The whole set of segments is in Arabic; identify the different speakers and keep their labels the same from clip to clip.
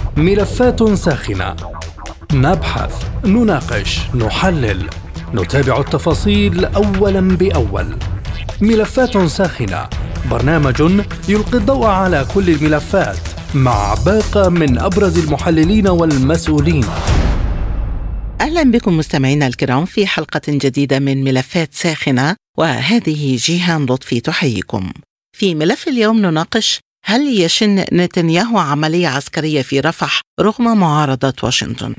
Speaker 1: ملفات ساخنة، نبحث، نناقش، نحلل، نتابع التفاصيل أولا بأول. ملفات ساخنة، برنامج يلقي الضوء على كل الملفات مع باقة من أبرز المحللين والمسؤولين.
Speaker 2: أهلا بكم مستمعينا الكرام في حلقة جديدة من ملفات ساخنة، وهذه جيهان لطفي تحييكم. في ملف اليوم نناقش: هل يشن نتنياهو عملية عسكرية في رفح رغم معارضة واشنطن؟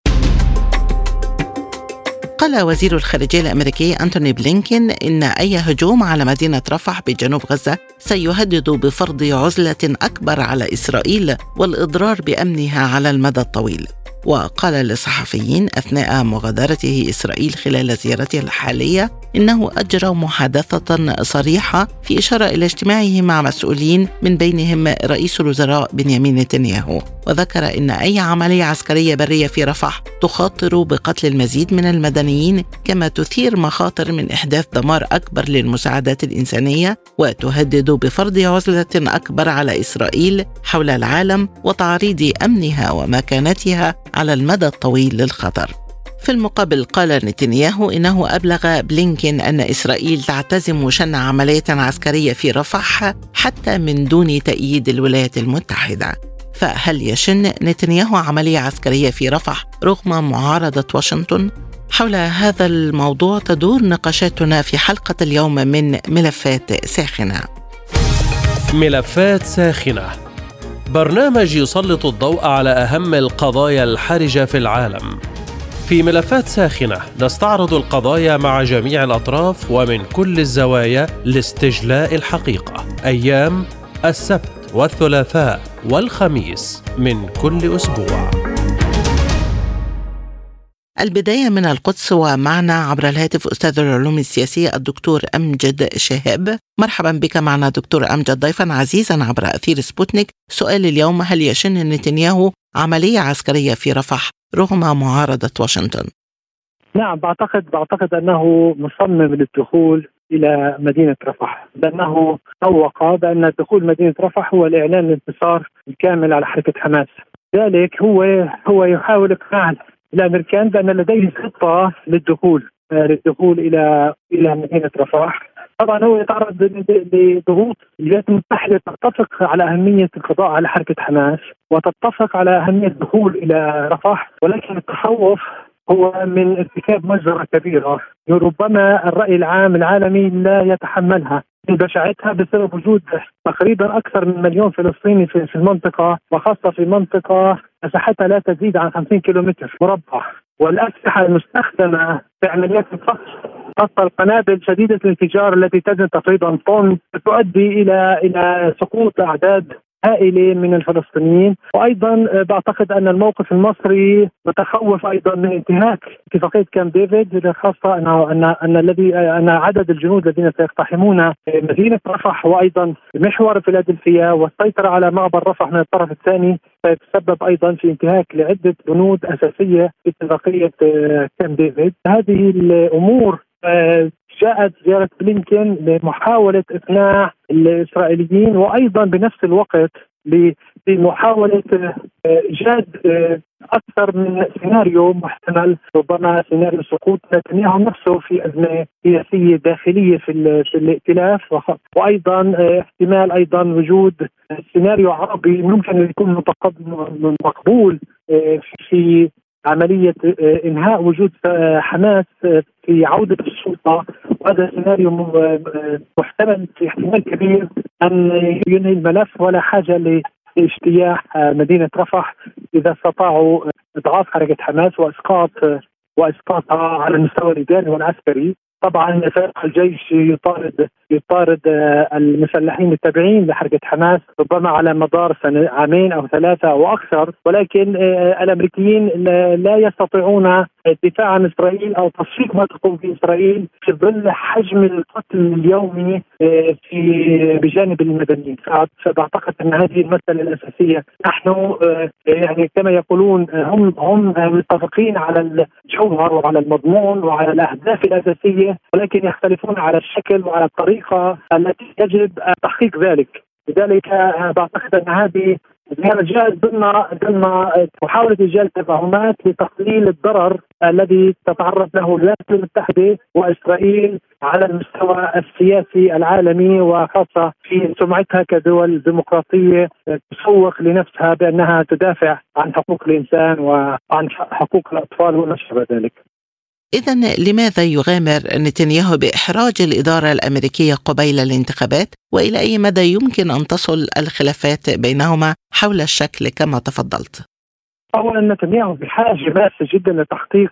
Speaker 2: قال وزير الخارجية الأمريكي أنتوني بلينكين إن أي هجوم على مدينة رفح بجنوب غزة سيهدد بفرض عزلة أكبر على إسرائيل والإضرار بأمنها على المدى الطويل. وقال للصحفيين أثناء مغادرته إسرائيل خلال زيارته الحالية إنه أجرى محادثة صريحة في إشارة إلى اجتماعه مع مسؤولين من بينهم رئيس الوزراء بنيامين نتنياهو، وذكر إن أي عملية عسكرية برية في رفح تخاطر بقتل المزيد من المدنيين، كما تثير مخاطر من إحداث دمار أكبر للمساعدات الإنسانية، وتهدد بفرض عزلة أكبر على إسرائيل حول العالم وتعريض أمنها ومكانتها على المدى الطويل للخطر. في المقابل قال نتنياهو إنه أبلغ بلينكين أن إسرائيل تعتزم شن عملية عسكرية في رفح حتى من دون تأييد الولايات المتحدة. فهل يشن نتنياهو عملية عسكرية في رفح رغم معارضة واشنطن؟ حول هذا الموضوع تدور نقاشاتنا في حلقة اليوم من ملفات ساخنة.
Speaker 3: ملفات ساخنة، برنامج يسلط الضوء على أهم القضايا الحرجة في العالم. في ملفات ساخنة نستعرض القضايا مع جميع الأطراف ومن كل الزوايا لاستجلاء الحقيقة، أيام السبت والثلاثاء والخميس من كل أسبوع.
Speaker 2: البداية من القدس، ومعنا عبر الهاتف أستاذ العلوم السياسية الدكتور أمجد شهاب. مرحبا بك معنا دكتور أمجد، ضيفا عزيزا عبر أثير سبوتنيك. سؤال اليوم: هل يشن نتنياهو عملية عسكرية في رفح رغم معارضة واشنطن؟
Speaker 4: نعم، بعتقد أنه مصمم للدخول إلى مدينة رفح، لأنه سوق بأن دخول مدينة رفح هو الإعلان الانتصار الكامل على حركة حماس. ذلك هو يحاول إقناع الأمريكان بأن لديه خطة للدخول إلى مدينة رفح. طبعا هو يتعرض لضغوط الولايات المتحدة، تتفق على أهمية القضاء على حركة حماس وتتفق على أهمية الدخول إلى رفح، ولكن التخوف هو من ارتكاب مجزرة كبيرة ربما الرأي العام العالمي لا يتحملها بشاعتها، بسبب وجود تقريبا أكثر من 1,000,000 فلسطيني في المنطقة، وخاصة في منطقة مساحتها لا تزيد عن 50 كيلومتر مربع. والأسلحة المستخدمة في عمليات القصف، خاصة القنابل شديدة الانفجار التي تزن تقريبا طن، تؤدي إلى سقوط أعداد هائلة من الفلسطينيين. وأيضا بعتقد أن الموقف المصري متخوف أيضا من انتهاك اتفاقية كامب ديفيد، خاصة أن عدد الجنود الذين سيقتحمون مدينة رفح وأيضا محور فيلادلفيا والسيطرة على معبر رفح من الطرف الثاني سيتسبب أيضا في انتهاك لعدة بنود أساسية في اتفاقية كامب ديفيد. هذه الأمور جاءت زيارة بلينكين لمحاولة إقناع الإسرائيليين، وأيضا بنفس الوقت لمحاولة إيجاد أكثر من سيناريو محتمل، ربما سيناريو سقوط نتنياهو نفسه في أزمة سياسية داخلية في الائتلاف، وأيضا احتمال أيضا وجود سيناريو عربي ممكن يكون مقبول في عملية إنهاء وجود حماس في عودة السلطة. وهذا سيناريو محتمل في احتمال كبير أن ينهي الملف، ولا حاجة لاجتياح مدينة رفح إذا استطاعوا إضعاف حركة حماس وإسقاطها على المستوى الإداري والعسكري. طبعا فريق الجيش يطارد المسلحين التابعين لحركة حماس ربما على مدار سنة، عامين أو 3 أو أكثر، ولكن الأمريكيين لا يستطيعون الدفاع عن إسرائيل أو تصفيق ما تقوم به إسرائيل في ظل حجم القتل اليومي بجانب المدنيين. فبعتقد أن هذه المسألة الأساسية. نحن يعني كما يقولون هم متفقين على الجوهر وعلى المضمون وعلى الأهداف الأساسية، ولكن يختلفون على الشكل وعلى الطريقة التي يجب تحقيق ذلك. لذلك بعتقد أن هذه زيارة جاءت ضمن محاولة إيجاد تفاهمات لتقليل الضرر الذي تتعرض له الولايات المتحدة وإسرائيل على المستوى السياسي العالمي، وخاصة في سمعتها كدول ديمقراطية تسوق لنفسها بأنها تدافع عن حقوق الإنسان وعن حقوق الأطفال وما شابه ذلك.
Speaker 2: إذن لماذا يغامر نتنياهو بإحراج الإدارة الأمريكية قبيل الانتخابات؟ وإلى أي مدى يمكن أن تصل الخلافات بينهما حول الشكل كما تفضلت؟
Speaker 4: أولا نتنياهو بحاجة ماسة جدا لتحقيق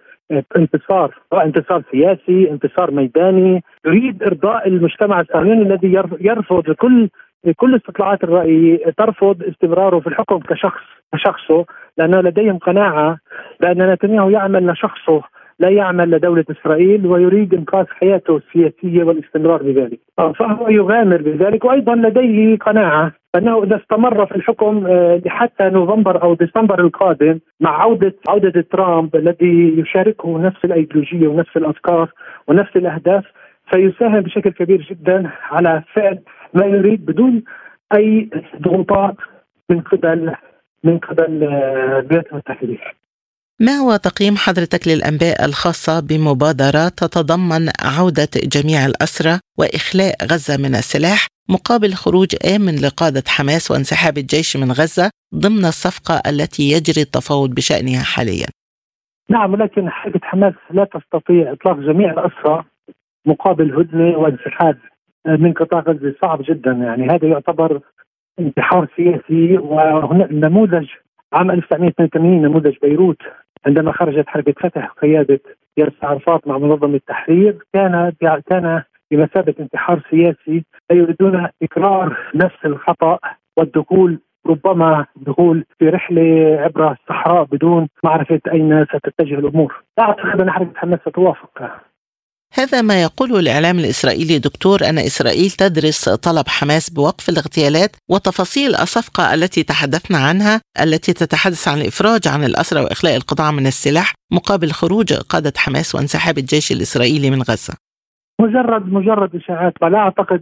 Speaker 4: انتصار سياسي، انتصار ميداني. يريد إرضاء المجتمع الصهيوني الذي يرفض كل استطلاعات الرأي، ترفض استمراره في الحكم كشخصه، لأنه لديهم قناعة بأن نتنياهو يعمل لشخصه لا يعمل لدولة إسرائيل، ويريد إنقاذ حياته السياسية والاستمرار بذلك، فهو يغامر بذلك. وأيضا لديه قناعة أنه إذا استمر في الحكم حتى نوفمبر أو ديسمبر القادم مع عودة ترامب الذي يشاركه نفس الأيديولوجية ونفس الأفكار ونفس الأهداف، فيساهم بشكل كبير جدا على فعل ما يريد بدون أي ضغوطات من قبل الولايات المتحدة.
Speaker 2: ما هو تقييم حضرتك للأنباء الخاصة بمبادرة تتضمن عودة جميع الأسرى وإخلاء غزة من السلاح مقابل خروج آمن لقادة حماس وانسحاب الجيش من غزة ضمن الصفقة التي يجري التفاوض بشأنها حاليا؟
Speaker 4: نعم، ولكن حركة حماس لا تستطيع إطلاق جميع الأسرى مقابل هدنة وانسحاب من قطاع غزة. صعب جدا، يعني هذا يعتبر انتحار سياسي. وهنا نموذج عام 1982 نموذج بيروت عندما خرجت حركة فتح قيادة ياسر عرفات مع منظمة التحرير كان بمثابة انتحار سياسي. يريدون تكرار نفس الخطأ والدخول، ربما دخول في رحلة عبر الصحراء بدون معرفة أين ستتجه الأمور. لا أعتقد أن حركة حماس ستوافق.
Speaker 2: هذا ما يقوله الإعلام الإسرائيلي دكتور، أن إسرائيل تدرس طلب حماس بوقف الاغتيالات وتفاصيل الصفقة التي تحدثنا عنها التي تتحدث عن الإفراج عن الأسرى وإخلاء القطاع من السلاح مقابل خروج قادة حماس وانسحاب الجيش الإسرائيلي من غزة.
Speaker 4: مجرد إشاعات. لا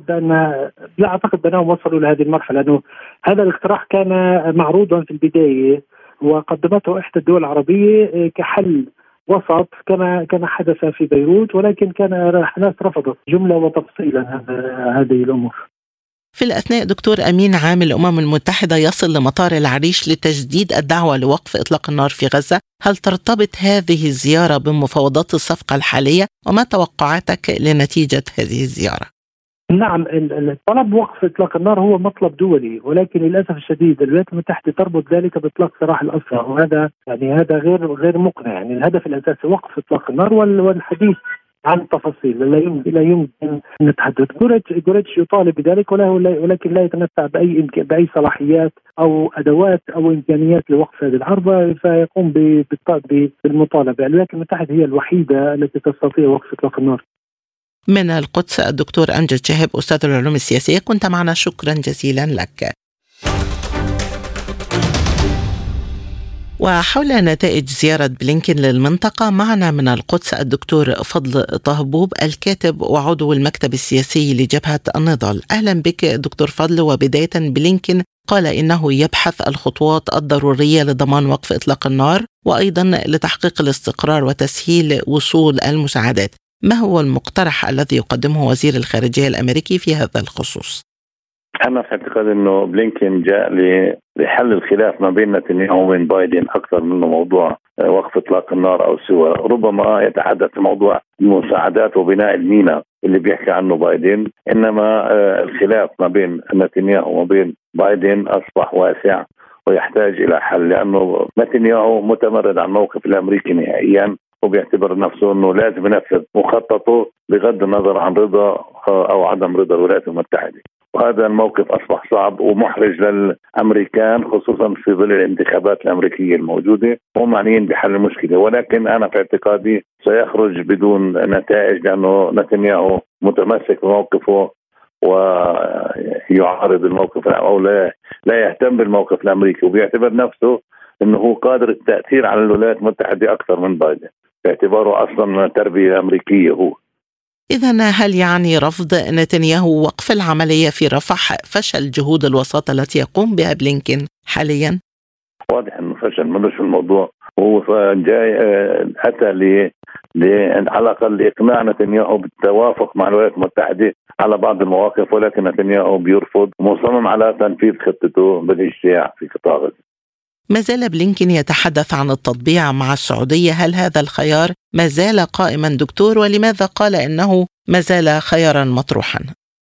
Speaker 4: أعتقد بأنهم وصلوا لهذه المرحلة، لأنه هذا الاقتراح كان معروضا في البداية وقدمته إحدى الدول العربية كحل وسط كما حدث في بيروت، ولكن كان حماس رفضت جملة وتفصيلا هذه الأمور.
Speaker 2: في الأثناء دكتور أمين عام الأمم المتحدة يصل لمطار العريش لتجديد الدعوة لوقف إطلاق النار في غزة. هل ترتبط هذه الزيارة بمفاوضات الصفقة الحالية؟ وما توقعاتك لنتيجة هذه الزيارة؟
Speaker 4: نعم، الطلب وقف إطلاق النار هو مطلب دولي، ولكن للأسف الشديد الولايات المتحدة تربط ذلك بإطلاق سراح الأسرى، وهذا هذا غير مقنع. يعني الهدف الأساسي وقف إطلاق النار والحديث عن التفاصيل. لا يمكن أن نتحدث. جوريتش يطالب بذلك ولكن لا يتمتع بأي صلاحيات أو أدوات أو إمكانيات لوقف هذه الحرب، فيقوم بالمطالبة. الولايات المتحدة هي الوحيدة التي تستطيع وقف إطلاق النار.
Speaker 2: من القدس الدكتور أمجد شهاب، أستاذ العلوم السياسية، كنت معنا، شكرا جزيلا لك. وحول نتائج زيارة بلينكين للمنطقة معنا من القدس الدكتور فضل طهبوب، الكاتب وعضو المكتب السياسي لجبهة النضال. أهلا بك دكتور فضل. وبداية، بلينكين قال إنه يبحث الخطوات الضرورية لضمان وقف إطلاق النار وأيضا لتحقيق الاستقرار وتسهيل وصول المساعدات. ما هو المقترح الذي يقدمه وزير الخارجية الأمريكي في هذا الخصوص؟
Speaker 5: أنا في اعتقاد أنه بلينكين جاء لحل الخلاف ما بين نتنياهو وبين بايدن أكثر منه موضوع وقف إطلاق النار أو سوى. ربما يتحدث في موضوع المساعدات وبناء الميناء اللي بيحكي عنه بايدن، إنما الخلاف ما بين نتنياهو وما بين بايدن أصبح واسع ويحتاج إلى حل، لأنه نتنياهو متمرد عن الموقف الأمريكي نهائيا، وبيعتبر نفسه أنه لازم ينفذ مخططه بغض النظر عن رضا أو عدم رضا الولايات المتحدة. وهذا الموقف أصبح صعب ومحرج للأمريكان، خصوصا في ظل الانتخابات الأمريكية الموجودة، وهم معنيين بحل المشكلة. ولكن أنا في اعتقادي سيخرج بدون نتائج، لأنه نتنياهو متمسك بموقفه ويعارض الموقف أو لا يهتم بالموقف الأمريكي، وبيعتبر نفسه أنه قادر التأثير على الولايات المتحدة أكثر من بايدن، باعتباره أصلا تربية أمريكية هو.
Speaker 2: إذن هل يعني رفض نتنياهو وقف العملية في رفح فشل جهود الوساطة التي يقوم بها بلينكين حاليا؟
Speaker 5: واضح انه فشل ملوش في الموضوع. هو جاي اتى على الاقل لاقناع نتنياهو بالتوافق مع الولايات المتحده على بعض المواقف، ولكن نتنياهو بيرفض، مصمم على تنفيذ خطته بالاجتياح في قطاع غزة.
Speaker 2: ما زال بلينكين يتحدث عن التطبيع مع السعودية، هل هذا الخيار ما زال قائما دكتور؟ ولماذا قال إنه ما زال خيارا مطروحا؟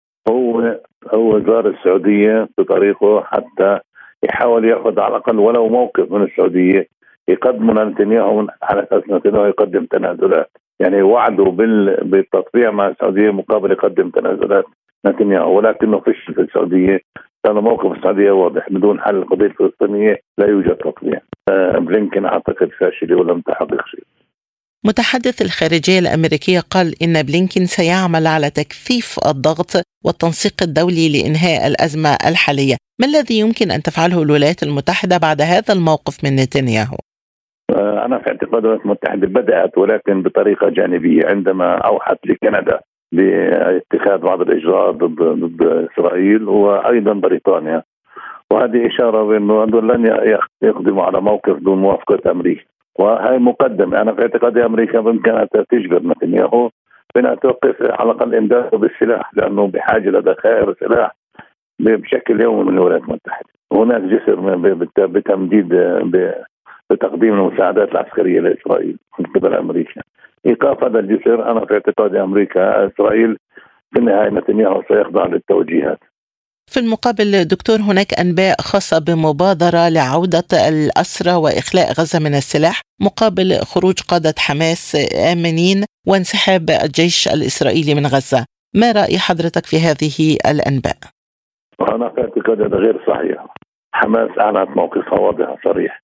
Speaker 5: هو زار السعودية بطريقه حتى يحاول يأخذ على الأقل ولو موقف من السعودية يقدم نتنياهو على أساس نتنياهو يقدم تنازلات، يعني وعده بالتطبيع مع السعودية مقابل يقدم تنازلات نتنياهو، ولكنه فشل في السعودية. كان موقف السعودية واضح، بدون حل القضية الفلسطينية لا يوجد تطبيع. بلينكين أعتقد فاشل ولم تحقق شيء.
Speaker 2: متحدث الخارجية الأمريكية قال إن بلينكين سيعمل على تكثيف الضغط والتنسيق الدولي لإنهاء الأزمة الحالية. ما الذي يمكن أن تفعله الولايات المتحدة بعد هذا الموقف من نتنياهو؟
Speaker 5: أنا في اعتقاد الولايات المتحدة بدأت ولكن بطريقة جانبية عندما أوحت لكندا باتخاذ بعض الإجراءات ضد إسرائيل وأيضا بريطانيا، وهذه إشارة بأنه لن يقدموا على موقف دون موافقة أمريكا، وهي مقدمة. أنا في اعتقادي أمريكا بإمكانها تجبر نتنياهو بأنها توقف على الأقل إمداده بالسلاح، لأنه بحاجة لذخائر سلاح بشكل يومي من الولايات المتحدة. هناك جسر بتمديد بتقديم المساعدات العسكرية لإسرائيل من قبل أمريكا. إيقاف هذا الجسر أنا في اعتقادي أمريكا إسرائيل في النهاية نتنياهو سيخضع للتوجيهات.
Speaker 2: في المقابل دكتور، هناك أنباء خاصة بمبادرة لعودة الأسرى وإخلاء غزة من السلاح مقابل خروج قادة حماس آمنين وانسحاب الجيش الإسرائيلي من غزة. ما رأي حضرتك في هذه الأنباء؟
Speaker 5: أنا في اعتقادي هذا غير صحيح. حماس أعلنت موقفها واضح صريح،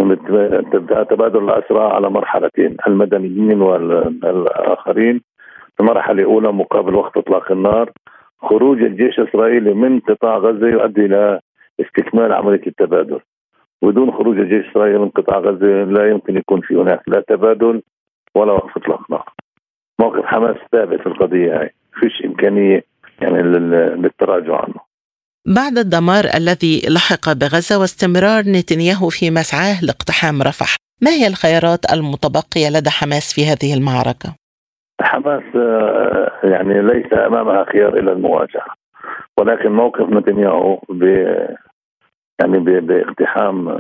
Speaker 5: تبادل الأسرى على مرحلتين، المدنيين والآخرين. المرحلة الأولى مقابل وقت إطلاق النار، خروج الجيش الإسرائيلي من قطاع غزة يؤدي إلى استكمال عملية التبادل. بدون خروج الجيش الإسرائيلي من قطاع غزة لا يمكن يكون في هناك لا تبادل ولا وقف إطلاق نار. موقف حماس ثابت في القضية هاي، فيش إمكانية يعني للتراجع عنه.
Speaker 2: بعد الدمار الذي لحق بغزة واستمرار نتنياهو في مسعاه لاقتحام رفح، ما هي الخيارات المتبقية لدى حماس في هذه المعركة؟
Speaker 5: حماس يعني ليس أمامها خيار إلى المواجهة، ولكن موقف نتنياهو باقتحام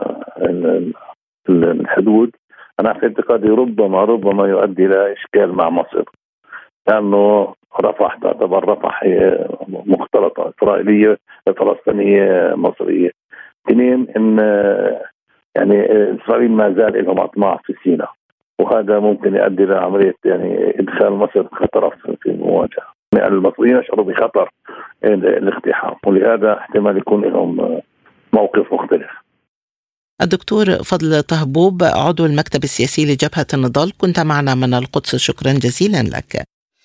Speaker 5: الحدود أنا في اعتقادي ربما يؤدي إلى إشكال مع مصر، لأنه رفح تعتبر رفح مختلطة إسرائيلية فلسطينية مصرية. اثنين إن يعني إسرائيل ما زال لهم أطماع في سيناء، وهذا ممكن يؤدي إلى عملية يعني إدخال مصر خطر في المواجهة. يعني المصريين يشعروا بخطر الاقتحام، ولهذا احتمال يكون لهم موقف مختلف.
Speaker 2: الدكتور فضل طهبوب، عضو المكتب السياسي لجبهة النضال، كنت معنا من القدس، شكرا جزيلا لك.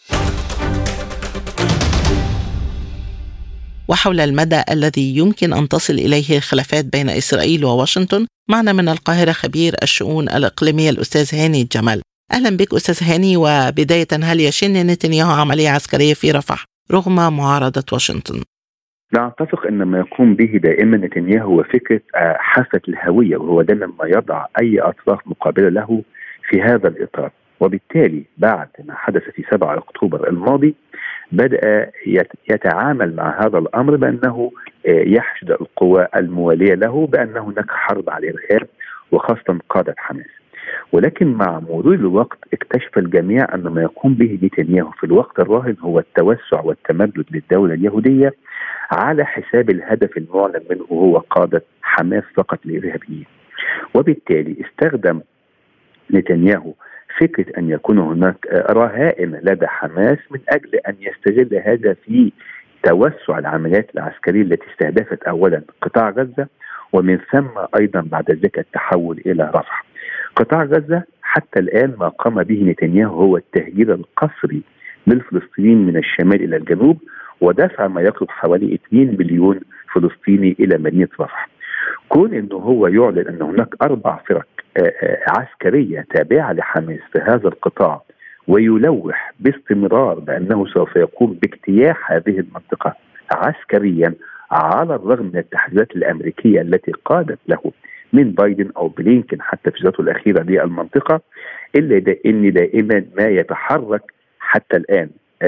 Speaker 2: وحول المدى الذي يمكن أن تصل إليه الخلافات بين إسرائيل وواشنطن، معنا من القاهرة خبير الشؤون الإقليمية الأستاذ هاني الجمل. أهلا بك أستاذ هاني. وبداية، هل يشن نتنياهو عملية عسكرية في رفح رغم معارضة واشنطن؟
Speaker 6: لا أتفق أن ما يقوم به دائما نتنياهو هو فكرة حافة الهوية، وهو دائما ما يضع أي أطراف مقابلة له في هذا الإطار. وبالتالي بعد ما حدث في 7 أكتوبر الماضي بدأ يتعامل مع هذا الأمر بأنه يحشد القوى الموالية له بأن هناك حرب على الإرهاب وخاصة قادة حماس. ولكن مع مرور الوقت اكتشف الجميع أن ما يقوم به نتنياهو في الوقت الراهن هو التوسع والتمدد للدولة اليهودية على حساب الهدف المعلن منه هو قادة حماس فقط الإرهابيين. وبالتالي استخدم نتنياهو فكرة أن يكون هناك رهائن لدى حماس من أجل أن يستغل هذا في توسع العمليات العسكرية التي استهدفت أولا قطاع غزة، ومن ثم أيضا بعد ذلك التحول إلى رفح. قطاع غزة حتى الآن ما قام به نتنياهو هو التهجير القسري للفلسطينيين من الشمال إلى الجنوب، ودفع ما يقرب حوالي 2 مليون فلسطيني إلى مدينة رفح. كون أنه هو يعلن أن هناك 4 فرق عسكرية تابعة لحماس في هذا القطاع ويلوح باستمرار بأنه سوف يقوم باجتياح هذه المنطقة عسكريا، على الرغم من التحذيرات الأمريكية التي قادت له من بايدن أو بلينكن حتى في زيارته الأخيرة للمنطقة، إلا إن دائما ما يتحرك حتى الآن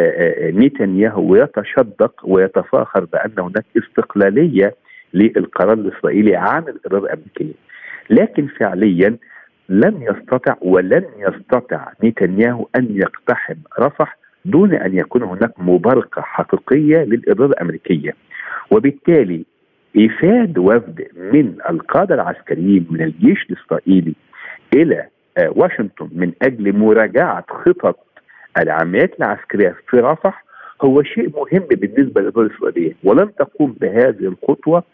Speaker 6: نتنياهو ويتشدق ويتفاخر بأن هناك استقلالية للقرار الإسرائيلي عن الإرادة الأمريكية، لكن فعليا لم يستطع ولن يستطع نتنياهو أن يقتحم رفح دون أن يكون هناك مباركة حقيقية للإرادة الأمريكية. وبالتالي إيفاد وفد من القادة العسكريين من الجيش الإسرائيلي إلى واشنطن من أجل مراجعة خطط العمليات العسكرية في رفح هو شيء مهم بالنسبة للإدارة الإسرائيلية، ولن تقوم بهذه الخطوة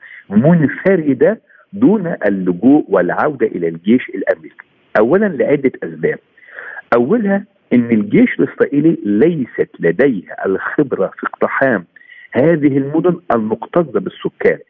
Speaker 6: منفردة دون اللجوء والعودة إلى الجيش الأمريكي. أولا لعدة أسباب. أولها أن الجيش الإسرائيلي ليست لديه الخبرة في اقتحام هذه المدن المكتظة بالسكان،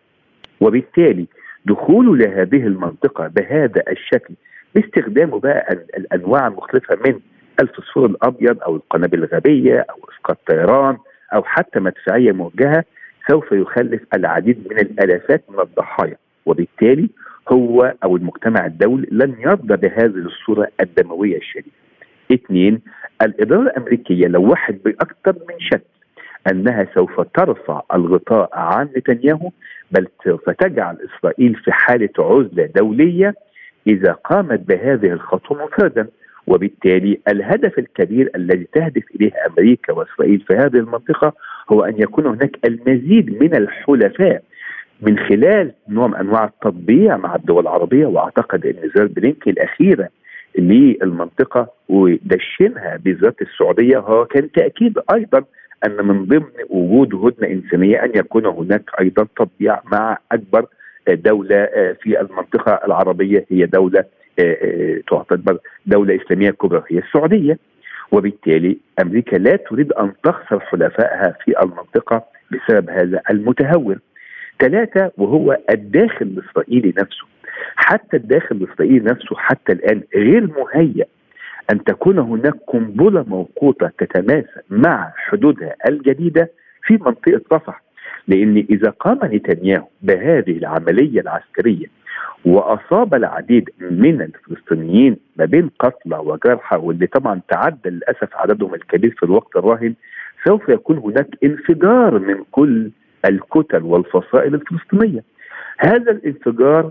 Speaker 6: وبالتالي دخوله لهذه المنطقة بهذا الشكل باستخدامه بقى الأنواع المختلفة من الفسفور الأبيض أو القنابل الغبية أو إسقاط طيران أو حتى مدفعية موجهة سوف يخلف العديد من الآلافات من الضحايا، وبالتالي هو أو المجتمع الدولي لن يرضى بهذه الصورة الدموية الشديدة. 2. الإدارة الأمريكية لوحت بأكثر من شكل أنها سوف ترفع الغطاء عن نتنياهو، بل سوف تجعل إسرائيل في حالة عزلة دولية إذا قامت بهذه الخطوة منفردا. وبالتالي الهدف الكبير الذي تهدف إليه أمريكا وإسرائيل في هذه المنطقة هو أن يكون هناك المزيد من الحلفاء من خلال نوع من أنواع التطبيع مع الدول العربية. وأعتقد أن زيارة بلينكن الأخيرة للمنطقة ودشنها بزيارة السعودية هو كان تأكيد أيضا أن من ضمن وجود هدنة إنسانية أن يكون هناك أيضا تطبيع مع أكبر دولة في المنطقة العربية، هي دولة تعتبر دولة إسلامية كبرى هي السعودية. وبالتالي أمريكا لا تريد أن تخسر حلفائها في المنطقة بسبب هذا المتهور. 3. وهو الداخل الإسرائيلي نفسه. حتى الداخل الإسرائيلي نفسه حتى الآن غير مهيأ أن تكون هناك قنبلة موقوتة تتماسى مع حدودها الجديدة في منطقة رفح، لأن إذا قام نتنياهو بهذه العملية العسكرية وأصاب العديد من الفلسطينيين ما بين قتلى وجرحى، واللي طبعا تعدى للأسف عددهم الكبير في الوقت الراهن، سوف يكون هناك انفجار من كل الكتل والفصائل الفلسطينية. هذا الانفجار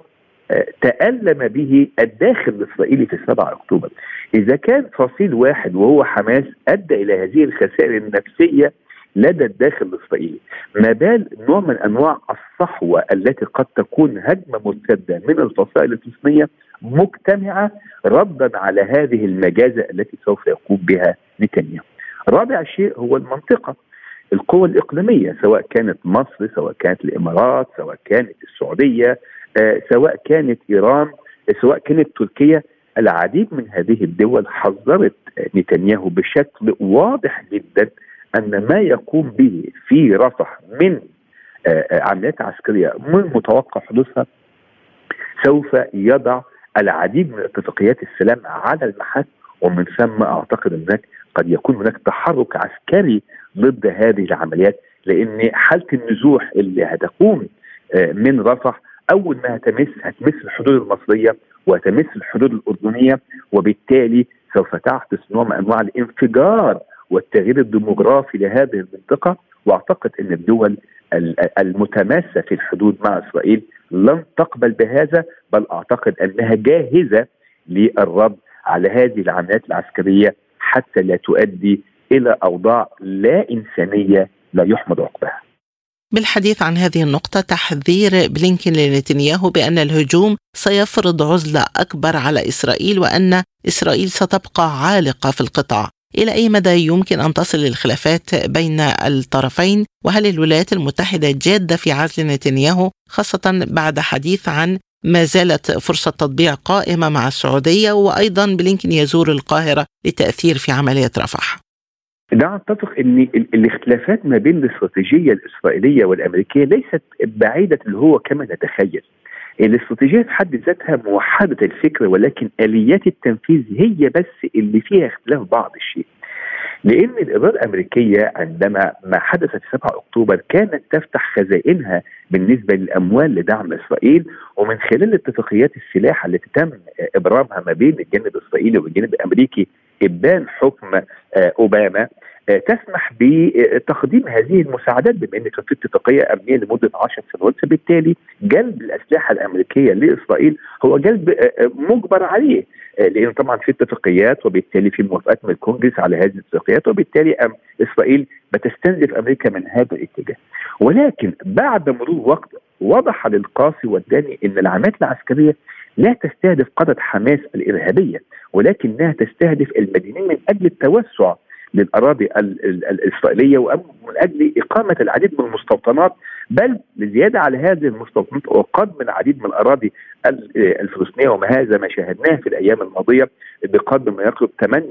Speaker 6: تألم به الداخل الإسرائيلي في 7 أكتوبر. إذا كان فصيل واحد وهو حماس أدى إلى هذه الخسائر النفسية لدى الداخل الإسرائيلي، ما بال نوع من أنواع الصحوة التي قد تكون هجمة مرتدة من الفصائل الفلسطينية مجتمعة ردا على هذه المجازة التي سوف يقوم بها نتنياهو. رابع شيء هو المنطقة، القوى الإقليمية، سواء كانت مصر، سواء كانت الإمارات، سواء كانت السعودية، سواء كانت إيران، سواء كانت تركيا. العديد من هذه الدول حذرت نتنياهو بشكل واضح جدا أن ما يقوم به في رفح من عمليات عسكرية من متوقع حدوثها سوف يضع العديد من اتفاقيات السلام على المحك، ومن ثم أعتقد أن قد يكون هناك تحرك عسكري ضد هذه العمليات، لأن حالة النزوح اللي هتقوم من رفح أول ما هتمس الحدود المصرية وهتمس الحدود الأردنية، وبالتالي سوف تحدث نوع من أنواع الانفجار والتغيير الديموغرافي لهذه المنطقة. وأعتقد أن الدول المتماسة في الحدود مع إسرائيل لن تقبل بهذا، بل أعتقد أنها جاهزة للرد على هذه العمليات العسكرية حتى لا تؤدي إلى أوضاع لا إنسانية لا يحمد عقبها.
Speaker 2: بالحديث عن هذه النقطة، تحذير بلينكن لنتنياهو بأن الهجوم سيفرض عزلة أكبر على إسرائيل وأن إسرائيل ستبقى عالقة في القطاع، إلى أي مدى يمكن أن تصل الخلافات بين الطرفين؟ وهل الولايات المتحدة جادة في عزل نتنياهو، خاصة بعد حديث عن ما زالت فرصة تطبيع قائمة مع السعودية، وأيضا بلينكن يزور القاهرة للتأثير في عملية رفح؟
Speaker 6: ده أتفق أن الاختلافات ما بين الاستراتيجية الإسرائيلية والأمريكية ليست بعيدة اللي هو كما نتخيل، الاستراتيجية في حد ذاتها موحدة الفكر، ولكن آليات التنفيذ هي بس اللي فيها اختلاف بعض الشيء. لأن الإدارة الأمريكية عندما ما حدث في 7 أكتوبر كانت تفتح خزائنها بالنسبة للأموال لدعم إسرائيل، ومن خلال اتفاقيات السلاح التي تم إبرامها ما بين الجانب الإسرائيلي والجانب الأمريكي إبان حكم أوباما تسمح بتقديم هذه المساعدات، بما أن كان في اتفاقية أمنية لمدة 10 سنوات. فبالتالي جلب الأسلحة الأمريكية لإسرائيل هو جلب مجبر عليه، لأن طبعا في اتفاقيات وبالتالي في موافقات من الكونجرس على هذه الاتفاقيات، وبالتالي إسرائيل بتستنزف أمريكا من هذا الاتجاه. ولكن بعد مرور وقت وضح للقاصي والداني أن العمليات العسكرية لا تستهدف قادة حماس الإرهابية، ولكنها تستهدف المدنيين من أجل التوسع للأراضي الإسرائيلية ومن أجل إقامة العديد من المستوطنات، بل لزيادة على هذه المستوطنات وقدم العديد من الأراضي الفلسطينية. وما هذا ما شاهدناه في الأيام الماضية بقدم ما يقرب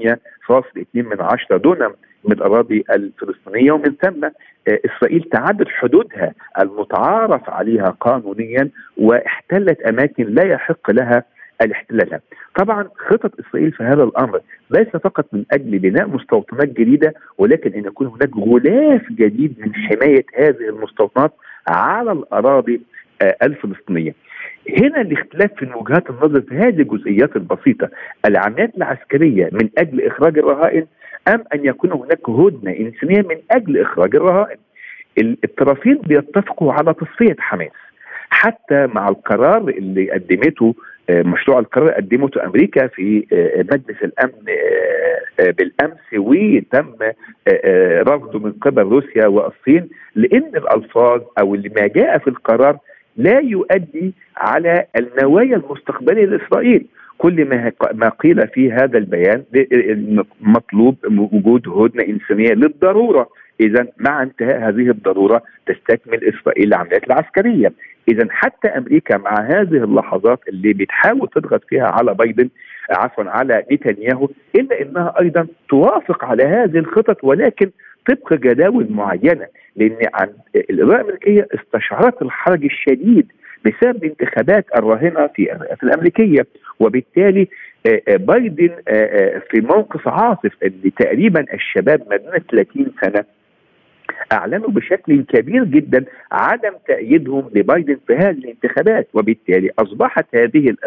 Speaker 6: 8.2 دونم من الأراضي الفلسطينية. ومن ثم إسرائيل تعدت حدودها المتعارف عليها قانونيا واحتلت أماكن لا يحق لها الاحتلال. طبعا خطط إسرائيل في هذا الأمر ليس فقط من أجل بناء مستوطنات جديدة، ولكن أن يكون هناك غلاف جديد من حماية هذه المستوطنات على الأراضي الفلسطينية. هنا الاختلاف في وجهات النظر في هذه الجزئيات البسيطة، العمليات العسكرية من أجل إخراج الرهائن أم أن يكون هناك هدنة إنسانية من أجل إخراج الرهائن. الطرفين بيتفقوا على تصفية حماس، حتى مع القرار اللي قدمته مشروع القرار قدمته أمريكا في مجلس الأمن بالأمس، وتم رفضه من قبل روسيا والصين، لأن الألفاظ أو اللي ما جاء في القرار لا يؤدي على النوايا المستقبلية لإسرائيل. كل ما قيل في هذا البيان مطلوب وجود هدنة إنسانية للضرورة. إذن مع انتهاء هذه الضرورة تستكمل إسرائيل العمليات العسكرية. إذن حتى أمريكا مع هذه اللحظات اللي بتحاول تضغط فيها على بايدن على نتنياهو، إلا أنها أيضا توافق على هذه الخطط، ولكن طبق جداول معينة، لأن الإدارة الأمريكية استشعرت الحرج الشديد بسبب الانتخابات الراهنة في الرئاسة الأمريكية. وبالتالي بايدن في موقف عاصف، أن تقريبا الشباب ما دون 30 سنة أعلنوا بشكل كبير جدا عدم تأييدهم لبايدن في هذه الانتخابات، وبالتالي أصبحت هذه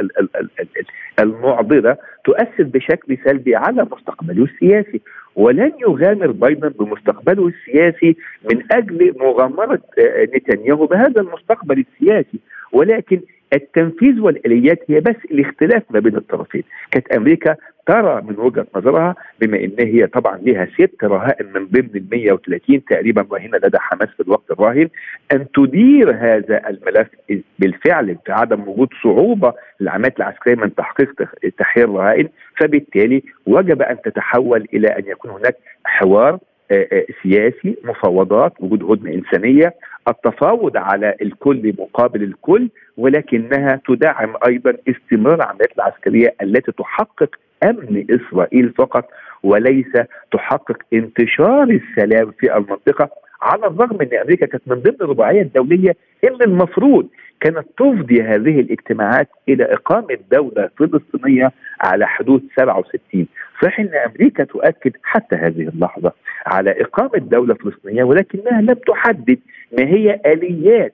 Speaker 6: المعضلة تؤثر بشكل سلبي على مستقبله السياسي. ولن يغامر بايدن بمستقبله السياسي من أجل مغامرة نتنياهو بهذا المستقبل السياسي، ولكن التنفيذ والآليات هي بس الاختلاف ما بين الطرفين. كانت أمريكا ترى من وجهة نظرها، بما إن هي طبعا لها 6 رهائن من ضمن 130 تقريبا راهنة لدى حماس في الوقت الراهن، أن تدير هذا الملف بالفعل في عدم وجود صعوبة للعمليات العسكرية من تحقيق تحرير الرهائن. فبالتالي وجب أن تتحول إلى أن يكون هناك حوار سياسي، مفاوضات، وجود هدنة إنسانية، التفاوض على الكل مقابل الكل، ولكنها تدعم أيضا استمرار العمليات العسكرية التي تحقق أمن إسرائيل فقط، وليس تحقق انتشار السلام في المنطقة. على الرغم أن أمريكا كانت من ضمن الرباعية الدولية اللي المفروض كانت تفضي هذه الاجتماعات إلى إقامة دولة فلسطينية على حدود 67. صحيح أن أمريكا تؤكد حتى هذه اللحظة على إقامة دولة فلسطينية، ولكنها لم تحدد ما هي آليات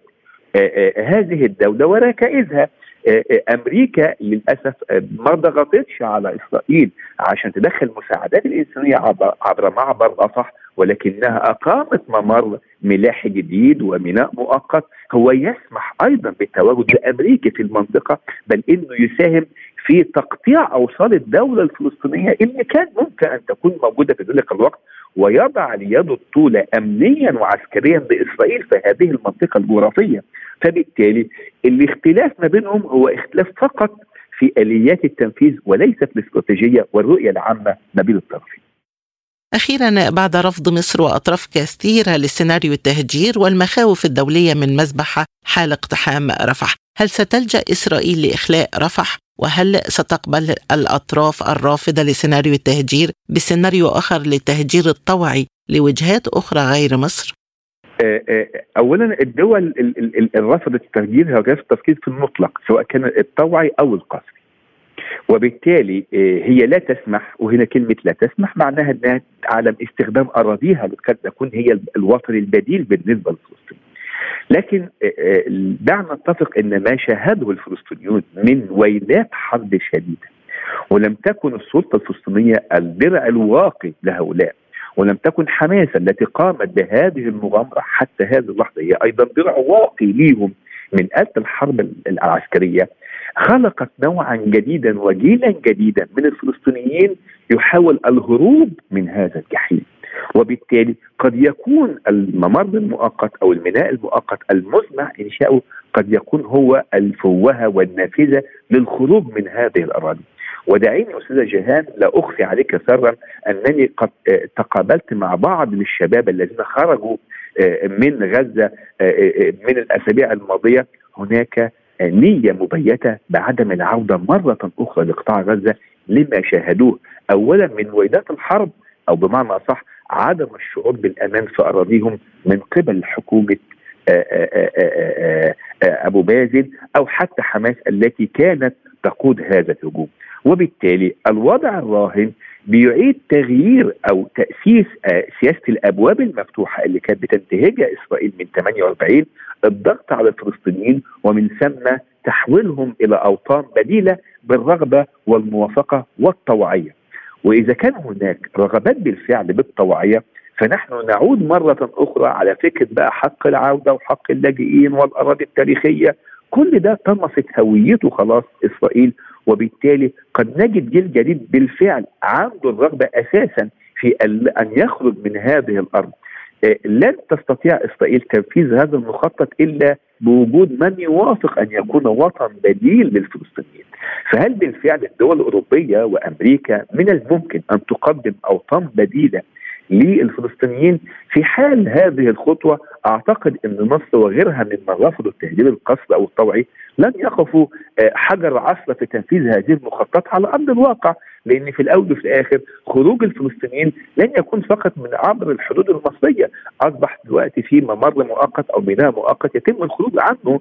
Speaker 6: هذه الدولة وركائزها. أمريكا للأسف ما ضغطتش على إسرائيل عشان تدخل مساعدات الإنسانية عبر معبر رفح، ولكنها أقامت ممر ملاحي جديد وميناء مؤقت هو يسمح أيضا بالتواجد الأمريكي في المنطقة، بل إنه يساهم في تقطيع أوصال الدولة الفلسطينية اللي كان ممكن أن تكون موجودة في ذلك الوقت، ويضع اليد الطولة أمنيا وعسكريا بإسرائيل في هذه المنطقة الجغرافية. فبالتالي الاختلاف ما بينهم هو اختلاف فقط في آليات التنفيذ وليس في الاستراتيجية والرؤية العامة ما بين الطرفين.
Speaker 2: أخيرا، بعد رفض مصر وأطراف كثيرة لسيناريو التهجير والمخاوف الدولية من مذبحة حال اقتحام رفح، هل ستلجأ إسرائيل لإخلاء رفح؟ وهل ستقبل الأطراف الرافضة لسيناريو التهجير بسيناريو آخر للتهجير الطوعي لوجهات أخرى غير مصر؟
Speaker 6: اولا الدول رفضت تغيير هوجات التفكير في المطلق سواء كان الطوعي او القسري، وبالتالي هي لا تسمح، وهنا كلمه لا تسمح معناها انها عدم استخدام اراضيها قد تكون هي الوطن البديل بالنسبه للفلسطين. لكن دعنا نتفق ان ما شاهده الفلسطينيون من ويلات حرب شديده، ولم تكن السلطه الفلسطينيه الدرع الواقي لهؤلاء، ولم تكن حماس التي قامت بهذه المغامرة حتى هذه اللحظة هي أيضا درع واقي ليهم من آلة الحرب العسكرية، خلقت نوعا جديدا وجيلا جديدا من الفلسطينيين يحاول الهروب من هذا الجحيم. وبالتالي قد يكون الممر المؤقت أو الميناء المؤقت المزمع إنشاؤه قد يكون هو الفوهة والنافذة للخروج من هذه الأراضي. ودعيني أستاذة جيهان لا أخفي عليك سرا أنني قد تقابلت مع بعض من الشباب الذين خرجوا من غزة من الأسابيع الماضية. هناك نية مبيتة بعدم العودة مرة أخرى لقطاع غزة لما شاهدوه أولا من ويلات الحرب، أو بمعنى أصح عدم الشعور بالأمان في أراضيهم من قبل حكومة أبو مازن أو حتى حماس التي كانت تقود هذا الهجوم. وبالتالي الوضع الراهن بيعيد تغيير أو تأسيس سياسة الأبواب المفتوحة اللي كانت بتنتهجها إسرائيل من 48، الضغط على الفلسطينيين ومن ثم تحويلهم إلى أوطان بديلة بالرغبة والموافقة والطوعية. وإذا كان هناك رغبات بالفعل بالطوعية فنحن نعود مرة أخرى على فكرة بقى حق العودة وحق اللاجئين والأراضي التاريخية. كل ده طمست هويته خلاص إسرائيل، وبالتالي قد نجد جيل جديد بالفعل عنده الرغبة أساسا في أن يخرج من هذه الأرض. لن تستطيع إسرائيل تنفيذ هذا المخطط إلا بوجود من يوافق أن يكون وطن بديل للفلسطينيين. فهل بالفعل الدول الأوروبية وأمريكا من الممكن أن تقدم أوطان بديلة للفلسطينيين؟ في حال هذه الخطوة أعتقد أن مصر وغيرها ممن رفضوا التهديد القسري أو الطوعي لن يقفوا حجر عصر في تنفيذ هذه المخططات على أرض الواقع، لأن في الأول وفي الآخر خروج الفلسطينيين لن يكون فقط من عبر الحدود المصرية. أصبح دلوقتي في ممر مؤقت أو ميناء مؤقت يتم الخروج عنه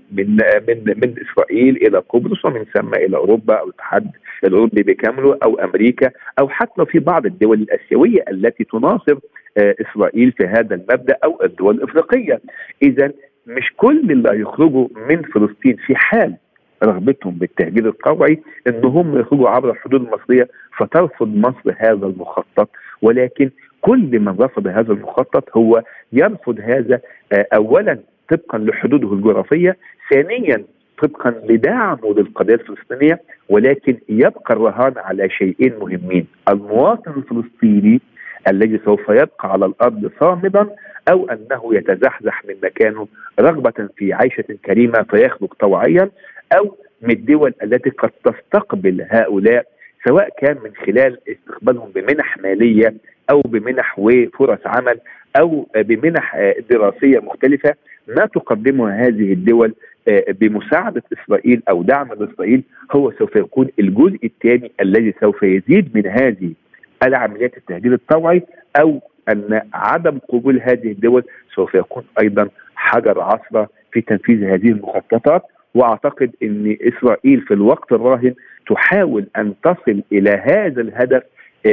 Speaker 6: من إسرائيل إلى قبرص ومن ثم إلى أوروبا أو الاتحاد الأوروبي بكامله أو أمريكا أو حتى في بعض الدول الآسيوية التي تناصر إسرائيل في هذا المبدأ أو الدول الأفريقية. إذا مش كل اللي هيخرجوا من فلسطين في حال رغبتهم بالتهجير الطوعي انهم يخرجوا عبر الحدود المصريه فترفض مصر هذا المخطط، ولكن كل من رفض هذا المخطط هو يرفض هذا اولا طبقا لحدوده الجغرافيه، ثانيا طبقا لدعمه للقضيه الفلسطينيه، ولكن يبقى الرهان على شيئين مهمين: المواطن الفلسطيني الذي سوف يبقى على الارض صامدا او انه يتزحزح من مكانه رغبه في عيشه كريمه فيخرج طوعيا، او من الدول التي قد تستقبل هؤلاء سواء كان من خلال استقبالهم بمنح ماليه او بمنح وفرص عمل او بمنح دراسيه مختلفه. ما تقدمه هذه الدول بمساعده اسرائيل او دعم لاسرائيل هو سوف يكون الجزء الثاني الذي سوف يزيد من هذه العمليات التهجير الطوعي، او ان عدم قبول هذه الدول سوف يكون ايضا حجر عثرة في تنفيذ هذه المخططات. واعتقد ان اسرائيل في الوقت الراهن تحاول ان تصل الى هذا الهدف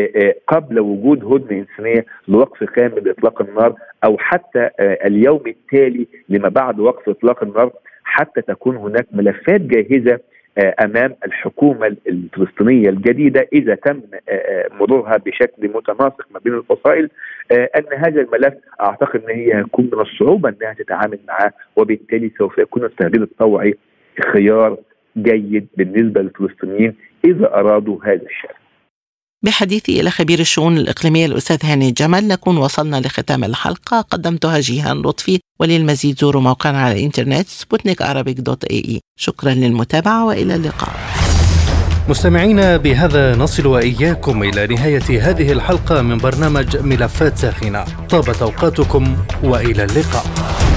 Speaker 6: قبل وجود هدنه انسانيه لوقف كامل اطلاق النار، او حتى اليوم التالي لما بعد وقف اطلاق النار، حتى تكون هناك ملفات جاهزه امام الحكومه الفلسطينيه الجديده اذا تم مرورها بشكل متناسق ما بين الفصائل. ان هذا الملف اعتقد ان هي هيكون من الصعوبه انها تتعامل معه، وبالتالي سوف يكون التهجير الطوعي خيار جيد بالنسبه للفلسطينيين اذا ارادوا هذا الشيء.
Speaker 2: بحديثي إلى خبير الشؤون الإقليمية الأستاذ هاني جمل نكون وصلنا لختام الحلقة. قدمتها جيهان لطفي، وللمزيد زوروا موقعنا على الإنترنت sputnikarabic.ae. شكرا للمتابعة وإلى اللقاء.
Speaker 1: مستمعينا، بهذا نصل وإياكم إلى نهاية هذه الحلقة من برنامج ملفات ساخنة. طابت أوقاتكم وإلى اللقاء.